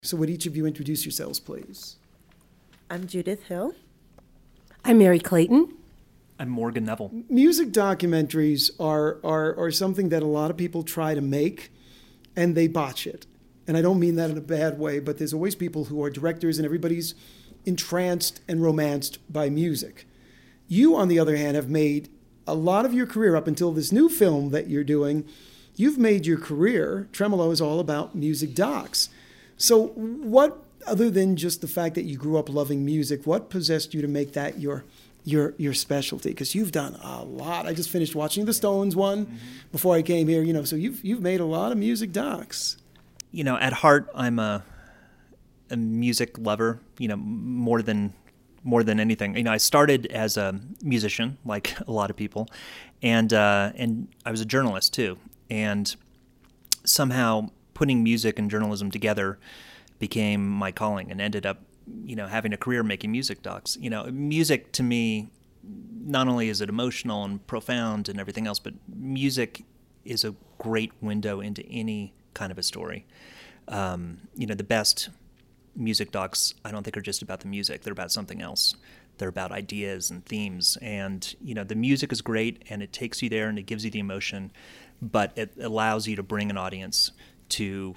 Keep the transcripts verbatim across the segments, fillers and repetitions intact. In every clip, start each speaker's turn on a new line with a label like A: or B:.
A: So would each of you introduce yourselves, please?
B: I'm Judith Hill.
C: I'm Mary Clayton.
D: I'm Morgan Neville.
A: Music documentaries are, are, are something that a lot of people try to make, and they botch it. And I don't mean that in a bad way, but there's always people who are directors, and everybody's entranced and romanced by music. You, on the other hand, have made a lot of your career up until this new film that you're doing. You've made your career, Tremolo is all about music docs. So what, other than just the fact that you grew up loving music, what possessed you to make that your your your specialty? Because you've done a lot. I just finished watching the Stones one mm-hmm. before I came here, you know, so you've you've made a lot of music docs.
D: You know, at heart, I'm a a music lover, you know, more than more than anything. You know, I started as a musician, like a lot of people, and uh, and I was a journalist too. And somehow putting music and journalism together became my calling, and ended up, you know, having a career making music docs. You know, music to me, not only is it emotional and profound and everything else, but music is a great window into any kind of a story. Um, you know, the best music docs, I don't think, are just about the music. They're about something else. They're about ideas and themes. And, you know, the music is great, and it takes you there, and it gives you the emotion, but it allows you to bring an audience to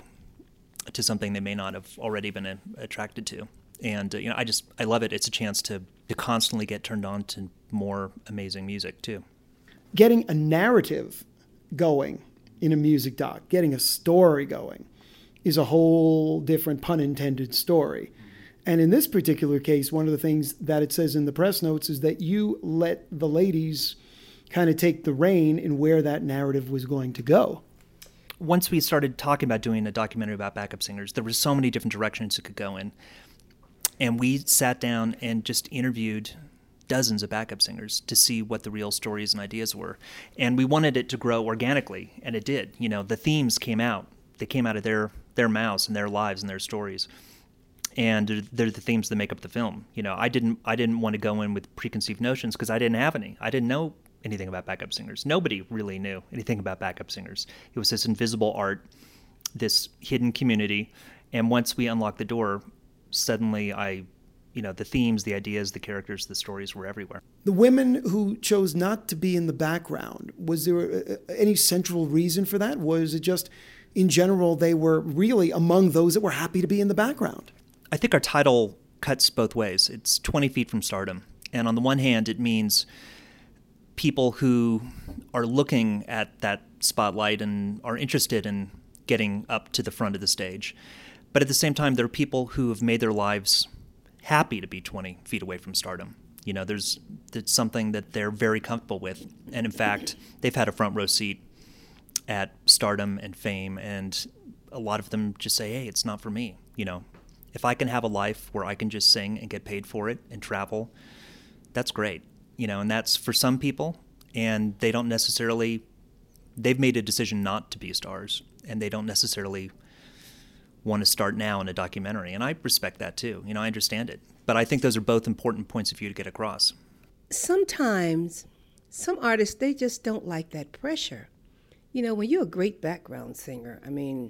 D: to something they may not have already been uh, attracted to. And, uh, you know, I just, I love it. It's a chance to, to constantly get turned on to more amazing music, too.
A: Getting a narrative going in a music doc, getting a story going, is a whole different, pun intended, story. And in this particular case, one of the things that it says in the press notes is that you let the ladies kind of take the rein in where that narrative was going to go.
D: Once we started talking about doing a documentary about backup singers, there were so many different directions it could go in. And we sat down and just interviewed dozens of backup singers to see what the real stories and ideas were. And we wanted it to grow organically, and it did. You know, the themes came out. They came out of their, their mouths and their lives and their stories. And they're the themes that make up the film. You know, I didn't I didn't want to go in with preconceived notions because I didn't have any. I didn't know anything about backup singers. Nobody really knew anything about backup singers. It was this invisible art, this hidden community. And once we unlocked the door, suddenly I, you know, the themes, the ideas, the characters, the stories were everywhere.
A: The women who chose not to be in the background, was there any central reason for that? Was it just, in general, they were really among those that were happy to be in the background?
D: I think our title cuts both ways. It's twenty feet from stardom. And on the one hand, it means people who are looking at that spotlight and are interested in getting up to the front of the stage. But at the same time, there are people who have made their lives happy to be twenty feet away from stardom. You know, there's it's something that they're very comfortable with. And in fact, they've had a front row seat at stardom and fame. And a lot of them just say, hey, it's not for me. You know, if I can have a life where I can just sing and get paid for it and travel, that's great. You know, and that's for some people, and they don't necessarily, they've made a decision not to be stars, and they don't necessarily want to start now in a documentary. And I respect that too. You know, I understand it. But I think those are both important points of view to get across.
C: Sometimes some artists, they just don't like that pressure. You know, when you're a great background singer, I mean,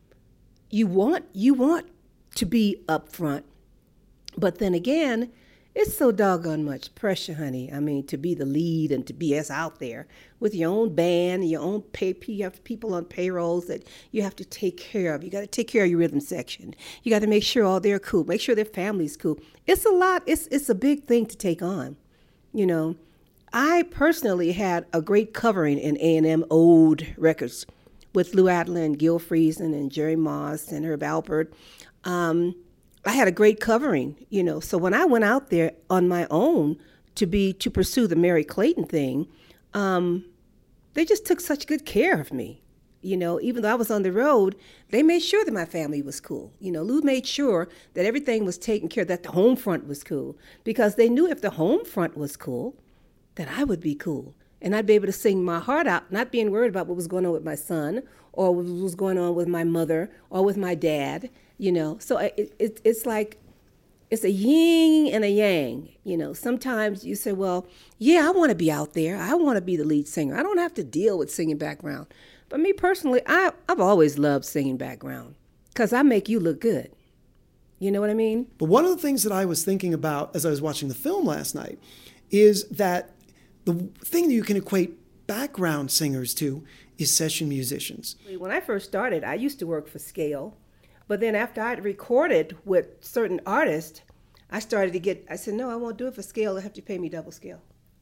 C: you want you want to be up front. But then again, it's so doggone much pressure, honey. I mean, to be the lead and to be us out there with your own band, your own pay, you have people on payrolls that you have to take care of. You got to take care of your rhythm section. You got to make sure all they're cool. Make sure their family's cool. It's a lot. It's it's a big thing to take on. You know, I personally had a great covering in A and M old records with Lou Adler and Gil Friesen and Jerry Moss and Herb Alpert. Um, I had a great covering, you know. So when I went out there on my own to be to pursue the Mary Clayton thing, um, they just took such good care of me. You know, even though I was on the road, they made sure that my family was cool. You know, Lou made sure that everything was taken care of, that the home front was cool, because they knew if the home front was cool, that I would be cool. And I'd be able to sing my heart out, not being worried about what was going on with my son or what was going on with my mother or with my dad. You know, so it, it, it's like, it's a yin and a yang. You know, sometimes you say, well, yeah, I want to be out there. I want to be the lead singer. I don't have to deal with singing background. But me personally, I, I've always loved singing background because I make you look good. You know what I mean?
A: But one of the things that I was thinking about as I was watching the film last night is that the thing that you can equate background singers to is session musicians.
C: When I first started, I used to work for scale. But then after I'd recorded with certain artists, I started to get, I said, no, I won't do it for scale. They'll have to pay me double scale.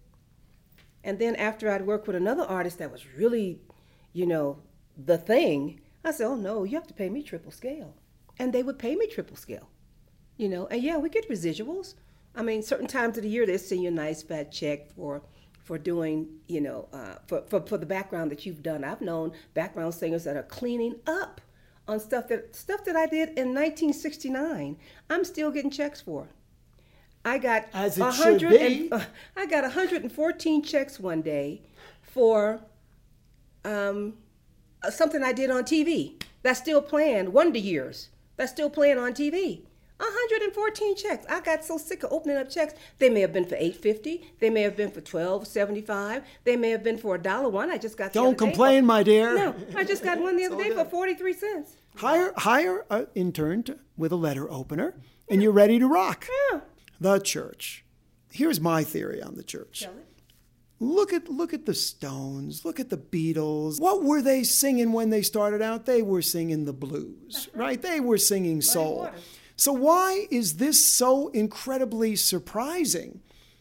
C: And then after I'd worked with another artist that was really, you know, the thing, I said, oh, no, you have to pay me triple scale. And they would pay me triple scale, you know. And, yeah, we get residuals. I mean, certain times of the year, they send you a nice fat check for for doing, you know, uh, for, for, for the background that you've done. I've known background singers that are cleaning up on stuff that stuff that I did in nineteen sixty-nine. I'm still getting checks for. I got
A: As it
C: one
A: should
C: hundred
A: be.
C: And, uh, I got one hundred fourteen checks one day for um, uh, something I did on T V. That's still playing, Wonder Years. That's still playing on T V. one hundred fourteen checks. I got so sick of opening up checks. They may have been for eight fifty. They may have been for twelve seventy-five. They may have been for a dollar one. I just got. The
A: Don't
C: other day
A: complain,
C: for,
A: my dear.
C: No, I just got one the other
A: It's
C: day
A: all
C: for
A: good.
C: forty-three cents.
A: Hire hire an intern to, with a letter opener, and you're ready to rock.
C: Yeah.
A: The church. Here's my theory on the church.
C: Tell it.
A: Look at look at the Stones. Look at the Beatles. What were they singing when they started out? They were singing the blues, right? They were singing soul.
C: water.
A: So why is this so incredibly surprising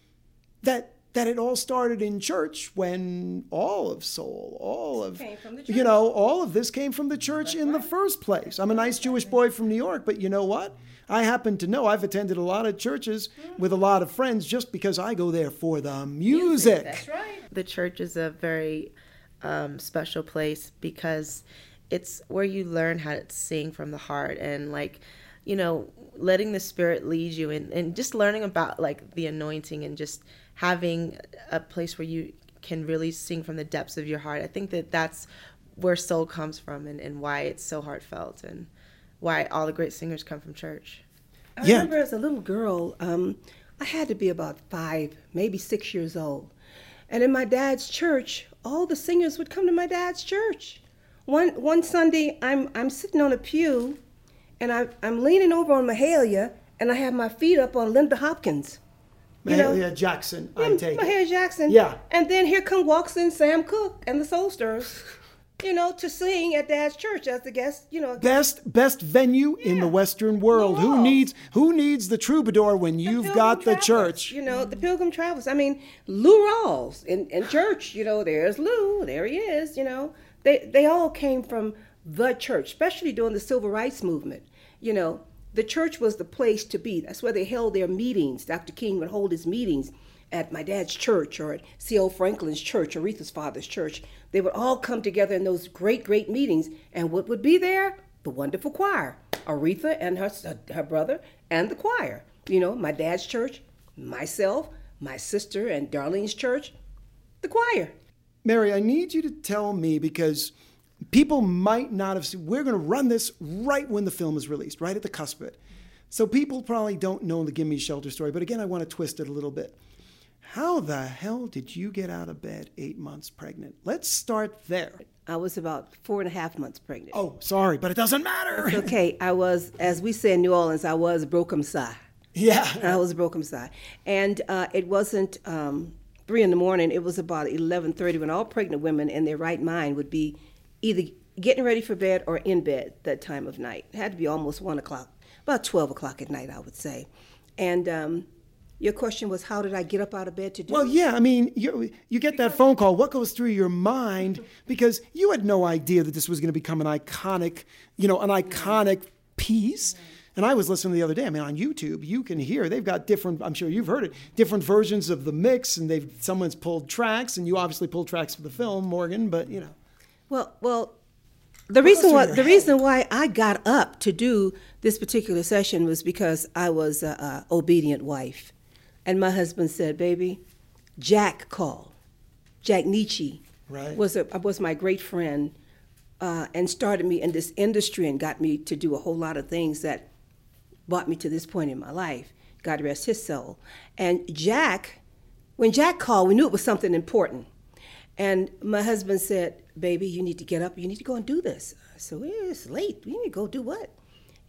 A: that that it all started in church when all of soul, all of
C: Came from the
A: you
C: church.
A: know, all of this came from the church in the first place. I'm a nice Jewish boy from New York, but you know what? I happen to know I've attended a lot of churches with a lot of friends just because I go there for the music.
C: That's right.
B: The church is a very um, special place because it's where you learn how to sing from the heart and, like, you know, letting the Spirit lead you and, and just learning about, like, the anointing and just having a place where you can really sing from the depths of your heart. I think that that's where soul comes from and, and why it's so heartfelt and why all the great singers come from church.
C: I
A: Yeah.
C: remember as a little girl, um, I had to be about five, maybe six years old. And in my dad's church, all the singers would come to my dad's church. One one Sunday, I'm I'm sitting on a pew, and I, I'm leaning over on Mahalia, and I have my feet up on Linda Hopkins. You know,
A: Mahalia Jackson, I
C: Yeah,
A: take it.
C: Mahalia Jackson.
A: Yeah.
C: And then here come walks in Sam Cooke and the Soul Stirrers, you know, to sing at Dad's church as the guest, you know.
A: Best best venue in the
C: Yeah.
A: Western world.
C: The
A: Who
C: walls.
A: needs who needs the troubadour when
C: The
A: you've
C: Pilgrim
A: got the
C: Travels,
A: church?
C: You know, the Pilgrim Travels. I mean, Lou Rawls in, in church, you know, there's Lou, there he is, you know. They they all came from the church, especially during the Civil Rights Movement. You know, the church was the place to be. That's where they held their meetings. Doctor King would hold his meetings at my dad's church or at C L Franklin's church, Aretha's father's church. They would all come together in those great, great meetings. And what would be there? The wonderful choir. Aretha and her, her brother and the choir. You know, my dad's church, myself, my sister and Darlene's church, the choir.
A: Mary, I need you to tell me because people might not have seen. We're going to run this right when the film is released, right at the cusp of it. So people probably don't know the Gimme Shelter story. But again, I want to twist it a little bit. How the hell did you get out of bed eight months pregnant? Let's start there.
C: I was about four and a half months pregnant.
A: Oh, sorry, but it doesn't matter.
C: Okay, I was, as we say in New Orleans, I was broken-side.
A: Yeah.
C: I was broken-side. And uh, it wasn't um, three in the morning. It was about eleven thirty when all pregnant women in their right mind would be either getting ready for bed or in bed that time of night. It had to be almost one o'clock, about twelve o'clock at night, I would say. And um, your question was, how did I get up out of bed to do
A: Well,
C: it?
A: yeah, I mean, you, you get that phone call. What goes through your mind? Because you had no idea that this was going to become an iconic, you know, an iconic piece. And I was listening the other day. I mean, on YouTube, you can hear they've got different. I'm sure you've heard it. Different versions of the mix, and they've someone's pulled tracks, and you obviously pulled tracks for the film, Morgan. But you know,
C: Well, well, the
A: goes
C: reason
A: through
C: why
A: your
C: the
A: head?
C: reason why I got up to do this particular session was because I was a, a obedient wife, and my husband said, "Baby, Jack called. Jack Nietzsche
A: Right.
C: was a was my great friend, uh, and started me in this industry and got me to do a whole lot of things that brought me to this point in my life. God rest his soul. And Jack, when Jack called, we knew it was something important. And my husband said, baby, you need to get up. You need to go and do this. I said, well, it's late. You need to go do what? He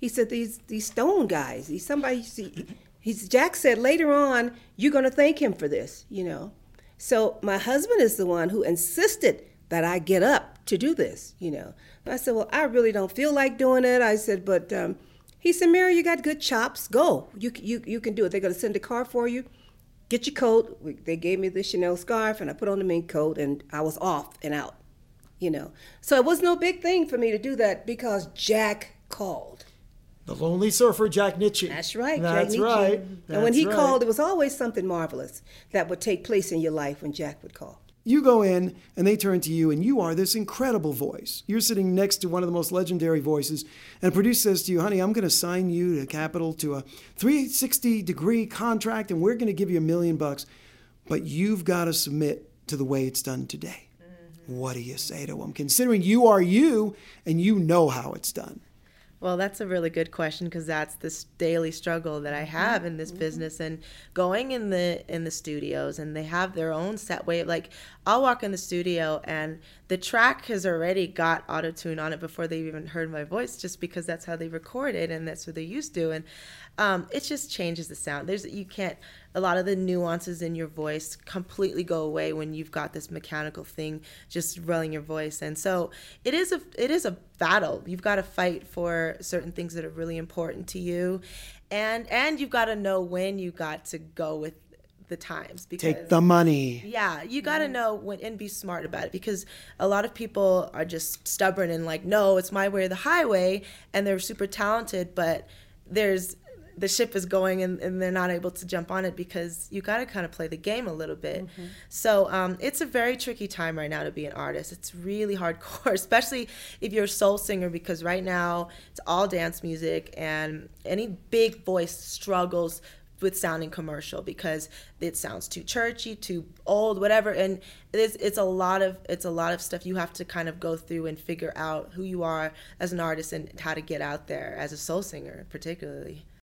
C: He said, these these Stone guys, he's somebody, he, he's, Jack said later on, you're going to thank him for this, you know. So my husband is the one who insisted that I get up to do this, you know. And I said, well, I really don't feel like doing it. I said, but um, he said, Mary, you got good chops. Go. You, you, you can do it. They're going to send a car for you. Get your coat. We, they gave me the Chanel scarf, and I put on the mink coat, and I was off and out, you know. So it was no big thing for me to do that because Jack called.
A: The Lonely Surfer, Jack Nitzsche.
C: That's right,
A: That's
C: Jack Nitzsche.
A: right.
C: And
A: That's
C: when he
A: right.
C: called, there was always something marvelous that would take place in your life when Jack would call.
A: You go in and they turn to you and you are this incredible voice. You're sitting next to one of the most legendary voices and a producer says to you, honey, I'm going to sign you to Capitol to a three sixty degree contract and we're going to give you a million bucks, but you've got to submit to the way it's done today. Mm-hmm. What do you say to them? Considering you are you and you know how it's done.
B: Well, that's a really good question because that's this daily struggle that I have in this business and going in the in the studios, and they have their own set way of, like, I'll walk in the studio and the track has already got auto-tune on it before they've even heard my voice, just because that's how they record it and that's what they're used to. And um, it just changes the sound. There's you can't a lot of the nuances in your voice completely go away when you've got this mechanical thing just rolling your voice. And so it is a it is a battle. You've got to fight for certain things that are really important to you, and and you've got to know when you got to go with the times. Because
A: take the money.
B: Yeah, you got to know when and be smart about it, because a lot of people are just stubborn and like, no, it's my way or the highway, and they're super talented, but there's the ship is going and, and they're not able to jump on it because you got to kind of play the game a little bit. Mm-hmm. So um, it's a very tricky time right now to be an artist. It's really hardcore, especially if you're a soul singer, because right now it's all dance music and any big voice struggles with sounding commercial because it sounds too churchy, too old, whatever. And it's it's a lot of it's a lot of stuff you have to kind of go through and figure out who you are as an artist and how to get out there as a soul singer, particularly.